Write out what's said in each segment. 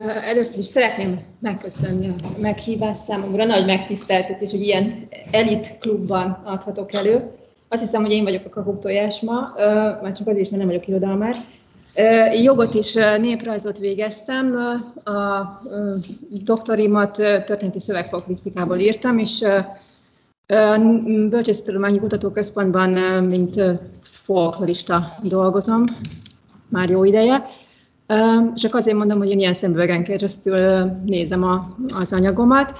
Először is szeretném megköszönni a meghívást, számomra nagy megtiszteltetés, hogy ilyen elit klubban adhatok elő. Azt hiszem, hogy én vagyok a kakuktojás ma, már csak azért is, mert nem vagyok irodalmár. Jogot és néprajzot végeztem, a doktorimat történeti szövegfolklisztikából írtam, és a Bölcsészettudományi Kutatóközpontban mint folklorista dolgozom már jó ideje. Csak azért mondom, hogy én ilyen szemüvegen keresztül nézem az anyagomat.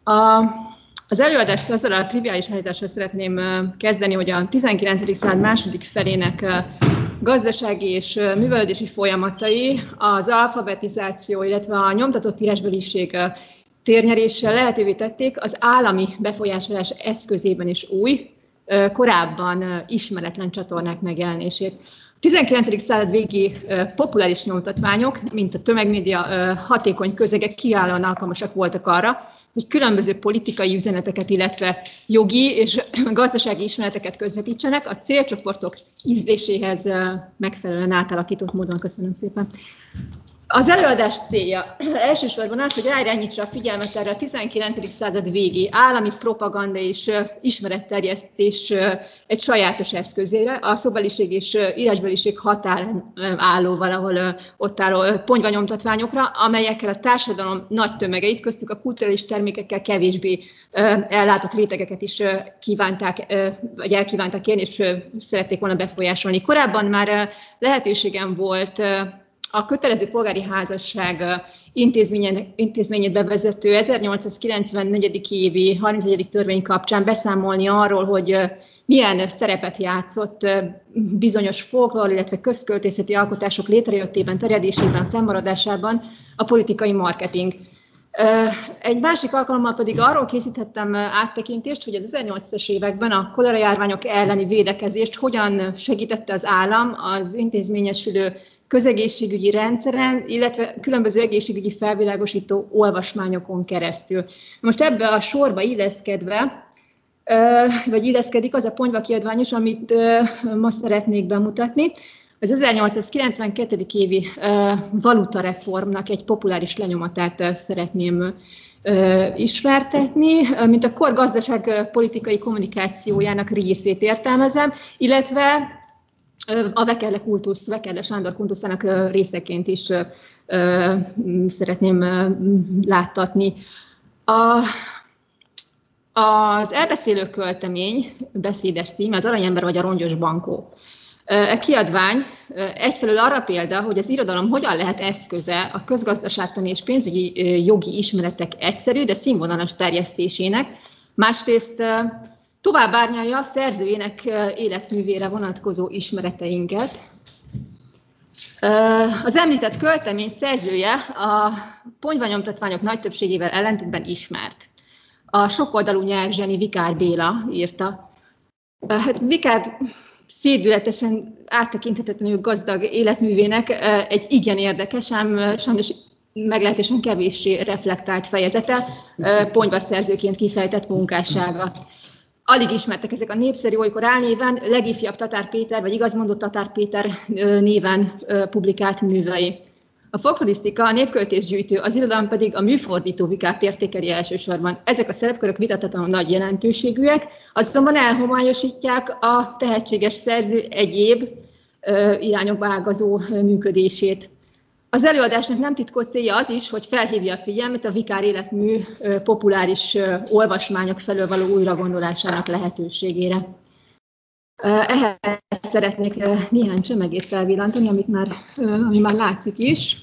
Az előadást azzal a triviális állítással szeretném kezdeni, hogy a 19. század második felének gazdasági és művelődési folyamatai az alfabetizáció, illetve a nyomtatott írásbeliség térnyeréssel lehetővé tették az állami befolyásolás eszközében is új, korábban ismeretlen csatornák megjelenését. A 19. század végi populáris nyomtatványok, mint a tömegmédia hatékony közegek kiválóan alkalmasak voltak arra, hogy különböző politikai üzeneteket, illetve jogi és gazdasági ismereteket közvetítsenek a célcsoportok ízléséhez megfelelően átalakított módon. Köszönöm szépen. Az előadás célja elsősorban az, hogy ráirányítsa a figyelmet erre a 19. század végi állami propaganda és ismeretterjesztés egy sajátos eszközére, a szóbeliség és írásbeliség határán álló, valahol ott álló ponyvanyomtatványokra, amelyekkel a társadalom nagy tömegeit, köztük a kulturális termékekkel kevésbé ellátott rétegeket is kívánták, vagy elkívánták érni, és szerették volna befolyásolni. Korábban már lehetőségem volt a kötelező polgári házasság intézményét bevezető 1894. évi 31. törvény kapcsán beszámolni arról, hogy milyen szerepet játszott bizonyos folklór, illetve közköltészeti alkotások létrejöttében, terjedésében, fennmaradásában a politikai marketing. Egy másik alkalommal pedig arról készíthettem áttekintést, hogy az 1800-as években a kolera járványok elleni védekezést hogyan segítette az állam az intézményesülő közegészségügyi rendszeren, illetve különböző egészségügyi felvilágosító olvasmányokon keresztül. Most ebbe a sorba illeszkedve, vagy illeszkedik az a ponyvakiadvány is, amit ma szeretnék bemutatni. Az 1892. évi valutareformnak egy populáris lenyomatát szeretném ismertetni, mint a kor gazdaságpolitikai kommunikációjának részét értelmezem, illetve a Vekerle Sándor kultuszának részeként is szeretném láttatni. Az elbeszélő költemény, beszédes cím, az Aranyember vagy a Rongyos Bankó. A kiadvány egyfelől arra példa, hogy az irodalom hogyan lehet eszköze a közgazdaságtani és pénzügyi jogi ismeretek egyszerű, de színvonalas terjesztésének, másrészt tovább árnyalja a szerzőjének életművére vonatkozó ismereteinket. Az említett költemény szerzője a ponyvanyomtatványok nagy többségével ellentétben ismert. A sokoldalú nyelvzseni Vikár Béla írta. Vikár szédületesen áttekinthetetlenül gazdag életművének egy igen érdekes, ám sajnos meglehetősen kevéssé reflektált fejezete, ponyvaszerzőként kifejtett munkássága. Alig ismertek ezek a népszerű, olykor álnéven legifjabb Tatár Péter, vagy igazmondott Tatár Péter néven publikált művei. A folklorisztika, a népköltésgyűjtő, az irodalom pedig a műfordító Vikárt értékeli elsősorban. Ezek a szerepkörök vitathatóan nagy jelentőségűek, azonban elhomályosítják a tehetséges szerző egyéb irányokba ágazó működését. Az előadásnak nem titkolt célja az is, hogy felhívja a figyelmet a Vikár életmű populáris olvasmányok felől való újragondolásának lehetőségére. Ehhez szeretnék néhány csemegét felvillantani, ami már látszik is.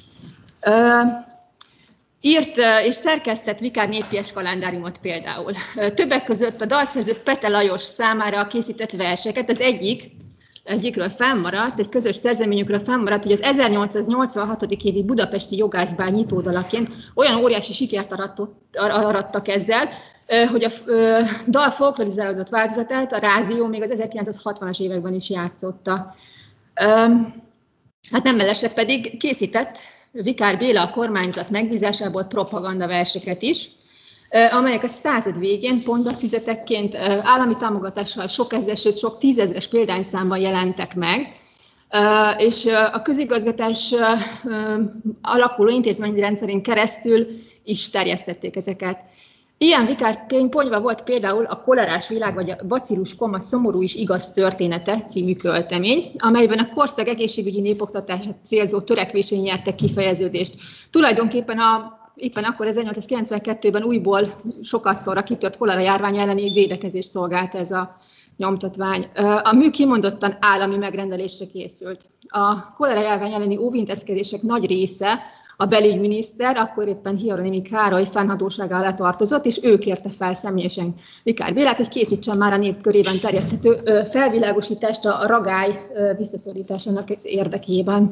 Írt és szerkesztett Vikár népies kalendáriumot például. Többek között a dalszerző Pete Lajos számára készített verseket, az egyikről fennmaradt, egy közös szerzeményükről fennmaradt, hogy az 1886. évi budapesti jogászbál nyitódalaként olyan óriási sikert arattak ezzel, hogy a dal folklorizálódott változatát a rádió még az 1960-as években is játszotta. Hát nem mellesleg pedig készített Vikár Béla a kormányzat megbízásából propagandaverseket is, amelyek a század végén pontbafüzetekként állami támogatással sok ezer, sőt sok tízezres példányszámban jelentek meg. és a közigazgatás alakuló intézményi rendszerén keresztül is terjesztették ezeket. Ilyen vikarponyva volt például a Kolerás világ vagy a Bacillus koma szomorú és igaz története című költemény, amelyben a korszak egészségügyi népoktatását célzó törekvésén nyertek kifejeződést. Tulajdonképpen éppen akkor 1892-ben újból sokatszorra kitört kolera járvány elleni védekezést szolgálta ez a nyomtatvány. A mű kimondottan állami megrendelésre készült. A kolera járvány elleni óvintézkedések nagy része a belügyminiszter, akkor éppen Hieronymi Károly fennhatósága alá tartozott, és ő kérte fel személyesen Vikár Bélát, hogy készítsen már a nép körében terjeszthető felvilágosítást a ragály visszaszorításának érdekében.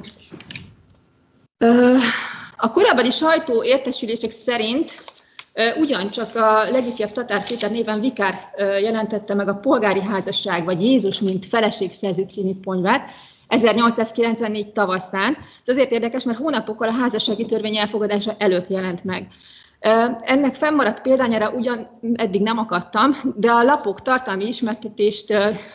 A korábbi sajtó értesülések szerint ugyancsak a legifjabb Tatár Péter néven Vikár jelentette meg a Polgári házasság vagy Jézus mint feleségszerző című ponyvát 1894 tavaszán. Ez azért érdekes, mert hónapokkal a házassági törvény elfogadása előtt jelent meg. Ennek fennmaradt példányára ugyan eddig nem akadtam, de a lapok tartalmi ismertetést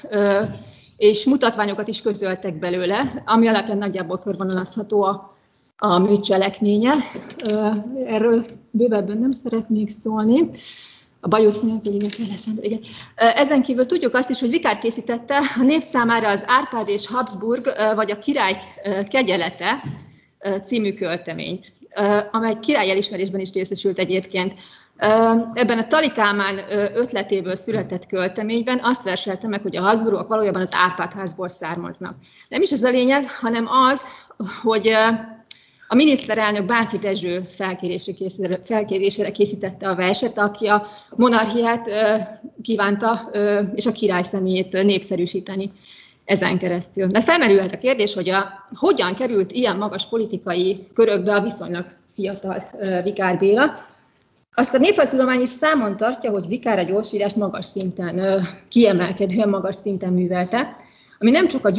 és mutatványokat is közöltek belőle, ami alapján nagyjából körvonalazható a mű cselekménye. Erről bővebben nem szeretnék szólni. A bajusz nélküli kelesen. Igen. Ezen kívül tudjuk azt is, hogy Vikár készítette a nép számára az Árpád és Habsburg, vagy a király kegyelete című költeményt, amely király elismerésben is részesült egyébként. Ebben a Tali Kálmán ötletéből született költeményben azt verselte meg, hogy a Habsburgok valójában az Árpád házból származnak. Nem is ez a lényeg, hanem az, hogy a miniszterelnök Bánffy Dezső felkérésére készítette a verset, aki a monarchiát kívánta, és a király személyét népszerűsíteni ezen keresztül. De felmerülhet a kérdés, hogy hogyan került ilyen magas politikai körökbe a viszonylag fiatal Vikár Béla. Azt a néprajztudomány is számon tartja, hogy Vikár a gyorsírást magas szinten, kiemelkedően magas szinten művelte, amit nem csak a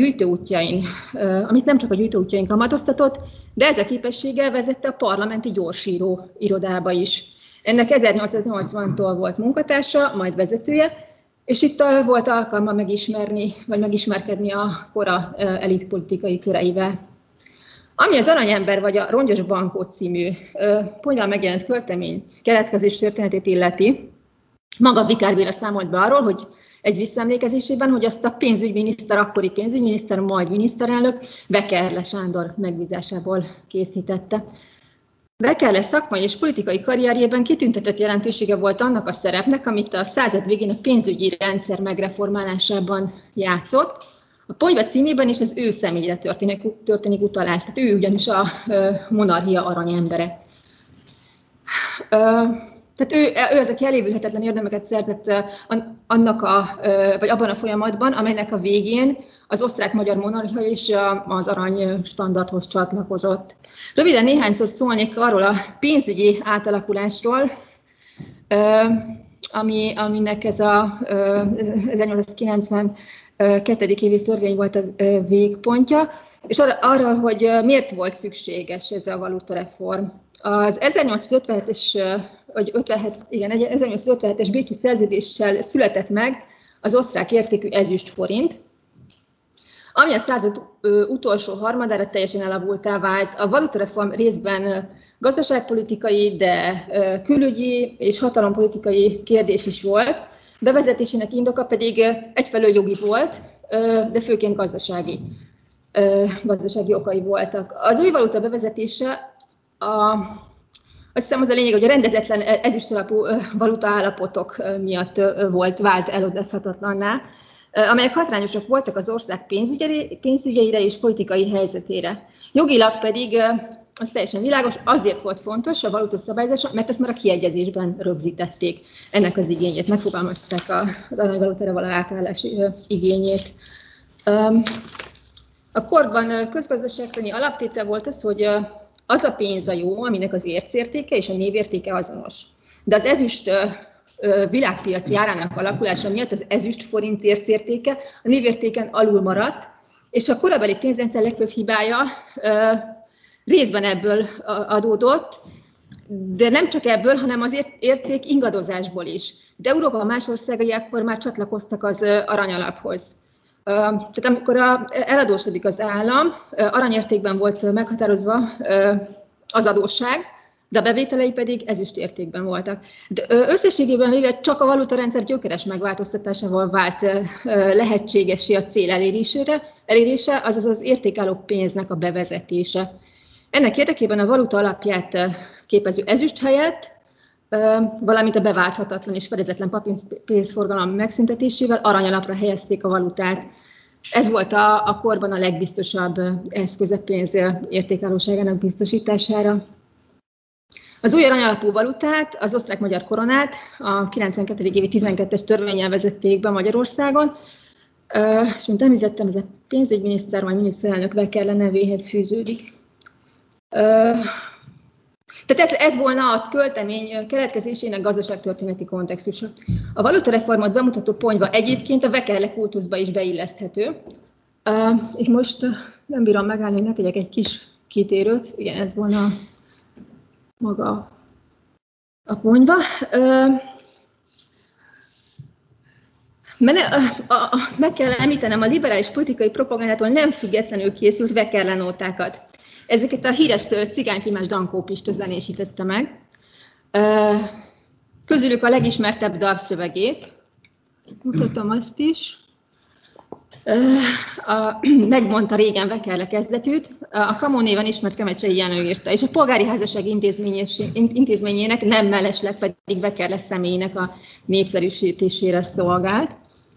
gyűjtőútjain kamatoztatott, de ez a képességgel vezette a parlamenti gyorsíró irodába is. Ennek 1880-tól volt munkatársa, majd vezetője, és itt volt alkalma megismerkedni a kora elitpolitikai köreivel. Ami az Aranyember vagy a Rongyos Bankó című ponyván megjelent költemény keletkezés történetét illeti, maga Vikár Béla számolt be arról, hogy egy visszaemlékezésében, hogy azt a akkori pénzügyminiszter, majd miniszterelnök Vekerle Sándor megbízásából készítette. Vekerle szakmai és politikai karrierjében kitüntetett jelentősége volt annak a szerepnek, amit a század végén a pénzügyi rendszer megreformálásában játszott. A ponyva címében is az ő személyre történik utalás, tehát ő ugyanis a monarchia aranyembere. Tehát ő az, aki elévülhetetlen érdemeket szertett vagy abban a folyamatban, amelynek a végén az osztrák-magyar monarchia és az arany standardhoz csatlakozott. Röviden néhány szót szólnék arról a pénzügyi átalakulásról, aminek ez a 1892. évi törvény volt a végpontja, és arra, hogy miért volt szükséges ez a valutareform. Az 1857-es bécsi szerződéssel született meg az osztrák értékű ezüst forint, ami a század utolsó harmadára teljesen elavultá vált. A valutareform részben gazdaságpolitikai, de külügyi és hatalompolitikai kérdés is volt. Bevezetésének indoka pedig egyfelől jogi volt, de főként gazdasági okai voltak. Az új valuta bevezetése, azt hiszem az a lényeg, hogy a rendezetlen ezüstalapú valutaállapotok miatt vált elodázhatatlanná, amelyek hátrányosak voltak az ország pénzügyeire és politikai helyzetére. Jogilag pedig, az teljesen világos, azért volt fontos a valuta szabályozása, mert ezt már a kiegyezésben rögzítették ennek az igényét, megfogalmazták az aranyvalutára való átállás igényét. A korban közgazdaságtani alaptétel volt az, hogy az a pénz a jó, aminek az ércértéke és a névértéke azonos. De az ezüst világpiaci árának alakulása miatt az ezüst forint ércértéke a névértéken alul maradt, és a korabeli pénzrendszer legfőbb hibája részben ebből adódott, de nem csak ebből, hanem az érték ingadozásból is. De Európa más országai akkor már csatlakoztak az aranyalaphoz. Tehát amikor eladósodik az állam, aranyértékben volt meghatározva az adósság, de a bevételei pedig ezüstértékben voltak. De összességében véve csak a valutarendszer gyökeres megváltoztatásával vált lehetségessé a cél elérése, azaz az értékálló pénznek a bevezetése. Ennek érdekében a valuta alapját képező ezüst helyett, valamint a beválthatatlan és fedezetlen papírpénzforgalom megszüntetésével aranyalapra helyezték a valutát. Ez volt a korban a legbiztosabb eszköz a pénz értékállóságának biztosítására. Az új aranyalapú valutát, az osztrák-magyar koronát a 92. évi 12-es törvénnyel vezették be Magyarországon, és mint említettem, ez a pénzügyminiszter vagy miniszterelnök Wekerle nevéhez fűződik. Tehát ez volna a költemény keletkezésének gazdaságtörténeti kontextusa. A valutareformot bemutató ponyva egyébként a Wekerle kultuszba is beilleszthető. Itt most nem bírom megállni, hogy ne tegyek egy kis kitérőt. Igen, ez volna maga a ponyva. Meg kell említenem a liberális politikai propagandától nem függetlenül készült Wekerle nótákat. Ezeket a híres cigányfilmes Dankó Pista zenésítette meg. Közülük a legismertebb dalszövegét, mutatom azt is, megmondta régen Wekerle kezdetűt, a Kamó néven ismert Kemecsei Jenő írta, és a polgári házasság intézményének nem mellesleg pedig Wekerle személyének a népszerűsítésére szolgált.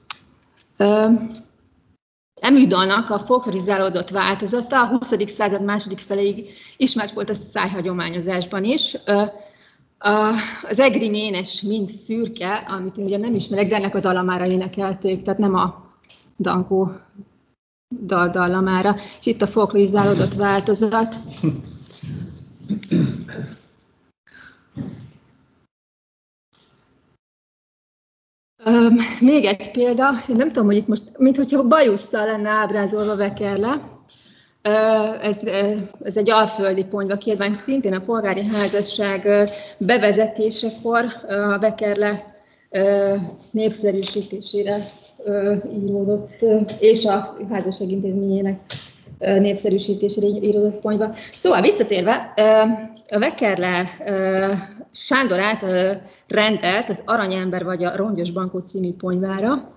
Eműdalnak a folklorizálódott változata a 20. század második feléig ismert volt a szájhagyományozásban is. Az egri ménes mind szürke, amit én ugye nem ismerek, de ennek a dallamára énekelték, tehát nem a Dankó dallamára. És itt a folklorizálódott változat. Még egy példa, én nem tudom, hogy itt most, mintha bajusszal lenne ábrázolva Wekerle. Ez egy alföldi ponyva kiadvány, szintén a polgári házasság bevezetésekor a Wekerle népszerűsítésére íródott, és a házasság intézményének népszerűsítésére íródott ponyva. Szóval visszatérve, a Wekerle Sándor által rendelt az Aranyember vagy a Rongyos Bankó című ponyvára.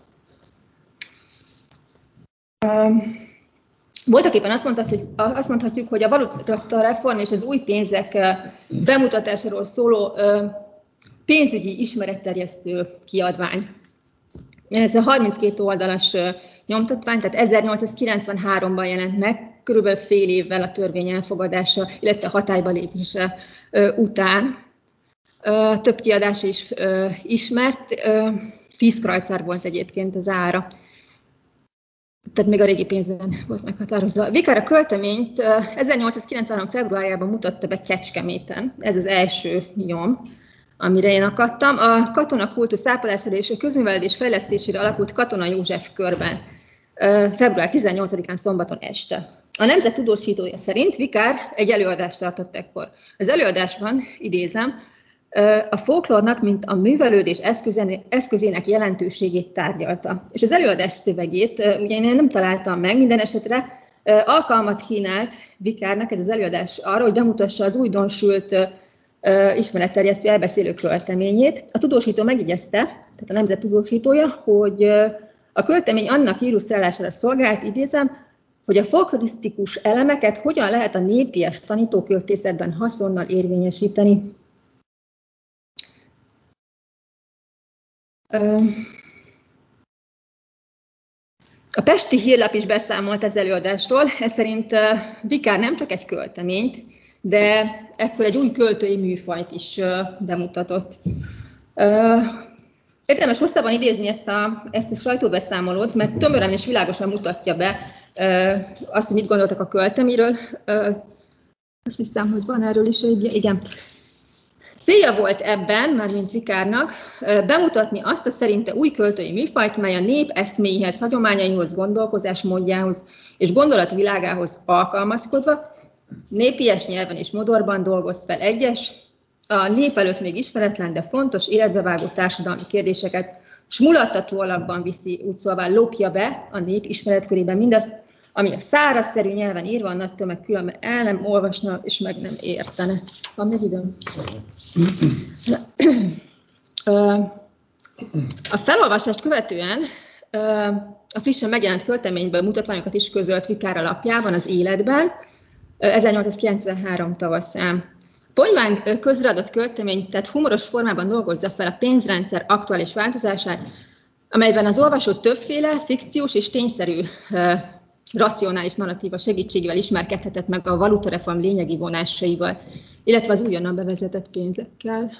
Voltaképpen azt mondhatjuk, hogy a valutareform és az új pénzek bemutatásáról szóló pénzügyi ismeretterjesztő kiadvány. Ez a 32 oldalas nyomtatvány, tehát 1893-ban jelent meg, körülbelül fél évvel a törvény elfogadása, illetve hatályba lépése után. Több kiadása is ismert, 10 krajcár volt egyébként az ára. Tehát még a régi pénzen volt meghatározva. Vikár a költeményt 1893. februárjában mutatta be Kecskeméten, ez az első nyom, amire én akadtam. A katonakultusz ápolására és a közművelődés fejlesztésére alakult Katona József körben, február 18-án szombaton este. A Nemzet tudósítója szerint Vikár egy előadást tartott ekkor. Az előadásban, idézem, a folklórnak, mint a művelődés eszközének jelentőségét tárgyalta. És az előadás szövegét ugye én nem találtam meg, minden esetre alkalmat kínált Vikárnak ez az előadás arra, hogy bemutassa az újdonsült ismeretterjesztő elbeszélő költeményét. A tudósító megjegyezte, tehát a Nemzet tudósítója, hogy a költemény annak illusztrálására szolgált, idézem, hogy a folklorisztikus elemeket hogyan lehet a népies tanítóköltészetben haszonnal érvényesíteni. A Pesti Hírlap is beszámolt az előadásról, ez szerint Vikár nem csak egy költeményt, de ekkor egy új költői műfajt is bemutatott. Érdemes hosszabban idézni ezt a sajtóbeszámolót, mert tömören és világosan mutatja be azt, hogy mit gondoltak a költeményről. Azt hiszem, hogy van erről is egy, igen. Célja volt ebben, mármint Vikárnak, bemutatni azt a szerinte új költői műfajt, mely a nép eszméihez, hagyományaihoz, gondolkozásmódjához és gondolatvilágához alkalmazkodva, népies nyelven és modorban dolgoz fel egyes, a nép előtt még ismeretlen, de fontos, életbevágó társadalmi kérdéseket s mulattató alakban viszi, úgy szóval lopja be a nép ismeretkörében mindazt, ami a szárazszerű nyelven írva, a nagy tömeg különben el nem olvasna, és meg nem értene. Van még időm? A felolvasást követően a frissen megjelent költeményből mutatványokat is közölt Vikár a lapjában, az Életben, 1893 tavaszán. Ponyván közreadott költemény, tehát humoros formában dolgozza fel a pénzrendszer aktuális változását, amelyben az olvasó többféle fikciós és tényszerű racionális narratíva segítségével ismerkedhetett meg a valutareform lényegi vonásaival, illetve az újonnan bevezetett pénzekkel.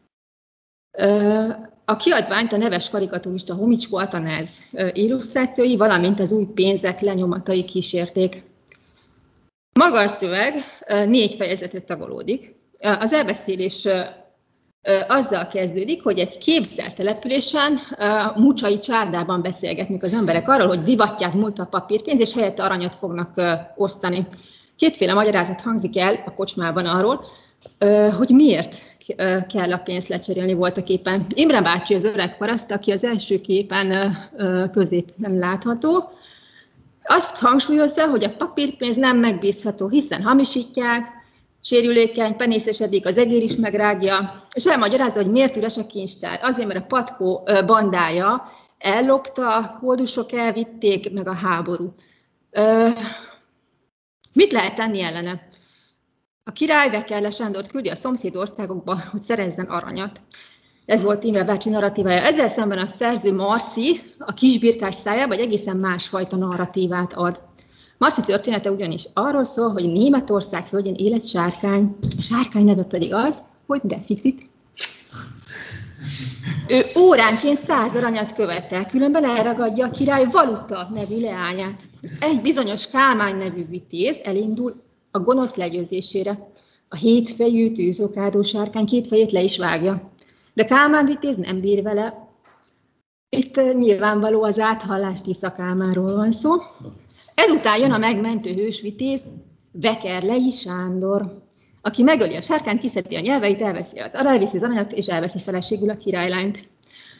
A kiadványt a neves karikaturista Homicskó Atanáz illusztrációi, valamint az új pénzek lenyomatai kísérték. Maga a szöveg 4 fejezetre tagolódik. Az elbeszélés azzal kezdődik, hogy egy képzelt településen, Mucsai csárdában beszélgetnek az emberek arról, hogy divatját múlt a papírpénz, és helyette aranyat fognak osztani. 2 magyarázat hangzik el a kocsmában arról, hogy miért kell a pénzt lecserélni voltak éppen. Imre bácsi az öreg paraszt, aki az első képen középen látható, azt hangsúlyozza, hogy a papírpénz nem megbízható, hiszen hamisítják, sérülékeny, penészesedik, az egér is megrágja, és elmagyarázza, hogy miért üres a kincstár. Azért, mert a patkó bandája ellopta, koldusok elvitték, meg a háború. Mit lehet tenni ellene? A király Vekerle Sándort küldi a szomszéd országokba, hogy szerezzen aranyat. Ez volt Imre bácsi narratívája. Ezzel szemben a szerző Marci a kisbirkás szájába egy egészen másfajta narratívát ad. Marci története ugyanis arról szól, hogy Németország földjén él egy sárkány. A sárkány neve pedig az, hogy Deficit. Ő óránként 100 aranyat követel, különben elragadja a király Valuta nevű leányát. Egy bizonyos Kálmán nevű vitéz elindul a gonosz legyőzésére. A 7 fejű tűzokádó sárkány 2 fejét le is vágja. De Kálmán vitéz nem bír vele. Itt nyilvánvaló az áthallás Tisza Kálmánról van szó. Ezután jön a megmentő hős vitéz, Vekerlei Sándor, aki megöli a sárkányt, kiszedi a nyelveit, elviszi az aranyat, és elveszi feleségül a királylányt.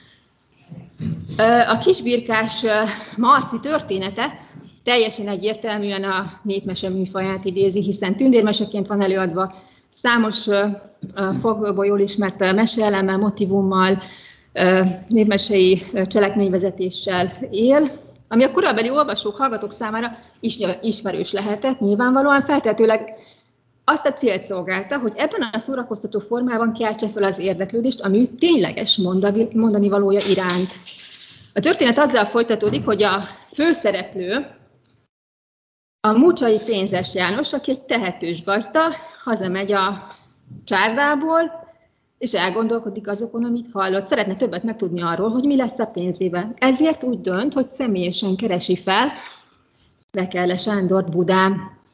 A kisbirkás Marci története teljesen egyértelműen a népmese műfaját idézi, hiszen tündérmeseként van előadva, számos fogból jól ismert meseelemmel, motivummal, népmesei cselekményvezetéssel él, ami a korabeli olvasók, hallgatók számára ismerős lehetett, nyilvánvalóan feltehetőleg azt a célt szolgálta, hogy ebben a szórakoztató formában keltse fel az érdeklődést a mű tényleges mondani valója iránt. A történet azzal folytatódik, hogy a főszereplő, a Mucsai Pénzes János, aki egy tehetős gazda, hazamegy a csárdából, és elgondolkodik azokon, amit hallott. Szeretne többet megtudni arról, hogy mi lesz a pénzében. Ezért úgy dönt, hogy személyesen keresi fel Vekerle Sándort Budán.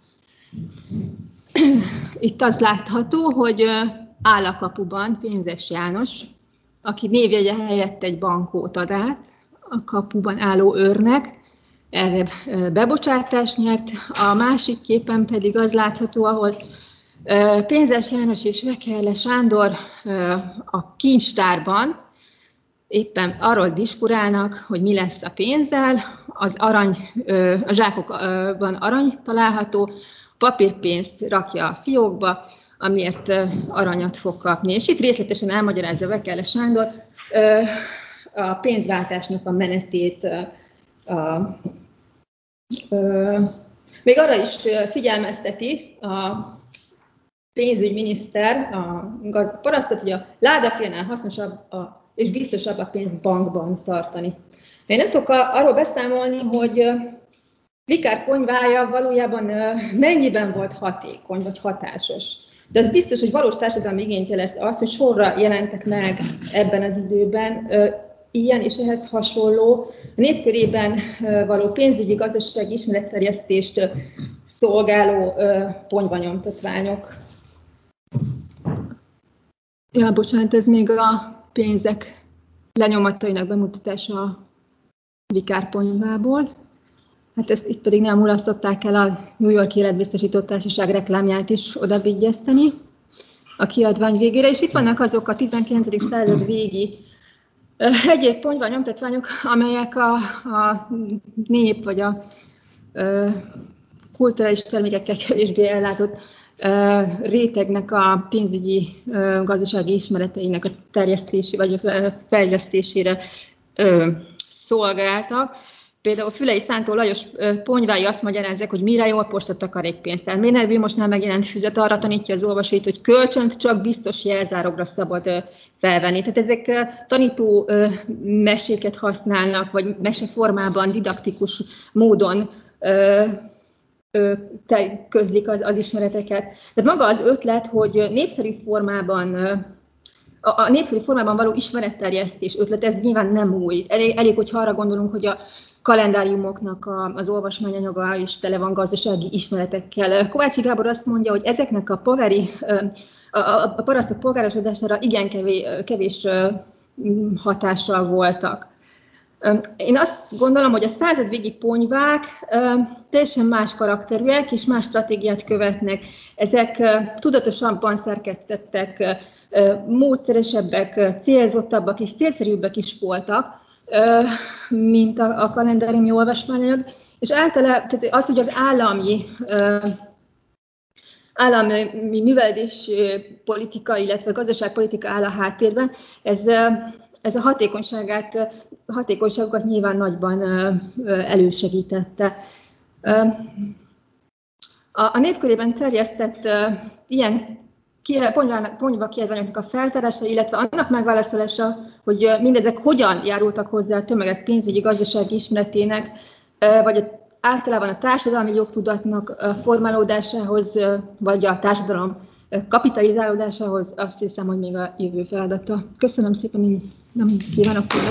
Itt az látható, hogy áll a kapuban Pénzes János, aki névjegye helyett egy bankót ad át a kapuban álló őrnek, erre bebocsátást nyert. A másik képen pedig az látható, ahol Pénzes János és Vekerle Sándor a kincstárban éppen arról diskurálnak, hogy mi lesz a pénzzel, a zsákokban arany található, papírpénzt rakja a fiókba, amiért aranyat fog kapni. És itt részletesen elmagyarázza Vekerle Sándor a pénzváltásnak a menetét. Még arra is figyelmezteti a pénzügyminiszter, a parasztot, hogy a ládafélnál hasznosabb és biztosabb a pénzt bankban tartani. Én nem tudok arról beszámolni, hogy Vikár ponyvája valójában mennyiben volt hatékony vagy hatásos. De az biztos, hogy valós társadalmi igényt jelez az, hogy sorra jelentek meg ebben az időben ilyen és ehhez hasonló népkörében való pénzügyi gazdasági ismeretterjesztést szolgáló ponyvanyomtatványok. Ja, bocsánat, ez még a pénzek lenyomatainak bemutatása a Vikár ponyvából. Hát ezt itt pedig nem mulasztották el a New York Életbiztosító Társaság reklámját is odabigyezteni a kiadvány végére. És itt vannak azok a 19. század végi Egyéb ponyva nyomtatványok, amelyek a nép vagy a kulturális termékekkel kevésbé ellátott rétegnek a pénzügyi, gazdasági ismereteinek a terjesztési vagy a fejlesztésére szolgáltak. Például Fülei Szántó Lajos ponyvái azt magyarázzák, hogy mire jó a postatakarékpénz. Tehát Méner Vilmosnál megjelent füzet arra tanítja az olvasóit, hogy kölcsönt csak biztos jelzálogra szabad felvenni. Tehát ezek tanító meséket használnak, vagy meseformában, didaktikus módon közlik az ismereteket. Tehát maga az ötlet, hogy népszerű formában a népszerű formában való ismeretterjesztés ötlet, ez nyilván nem új. Elég, hogyha arra gondolunk, hogy a kalendáriumoknak az olvasmányanyaga is tele van gazdasági ismeretekkel. Kovácsi Gábor azt mondja, hogy ezeknek a parasztok polgárosodására igen kevés hatással voltak. Én azt gondolom, hogy a századvégi ponyvák teljesen más karakterűek és más stratégiát követnek. Ezek tudatosabban szerkesztettek, módszeresebbek, célzottabbak és célszerűbbek is voltak, mint a kalendáriumi olvasmányanyag. És általában tehát az, hogy az állami művelődés politika, illetve gazdaságpolitika áll a háttérben, ez a hatékonyságukat nyilván nagyban elősegítette. A népkörében terjesztett ilyen ponyva kiadványoknak a feltárása, illetve annak megválaszolása, hogy mindezek hogyan járultak hozzá a tömegek pénzügyi gazdasági ismeretének, vagy általában a társadalmi jogtudatnak formálódásához, vagy a társadalom kapitalizálódásához, azt hiszem, hogy még a jövő feladata. Köszönöm szépen, én nem kívánok többet.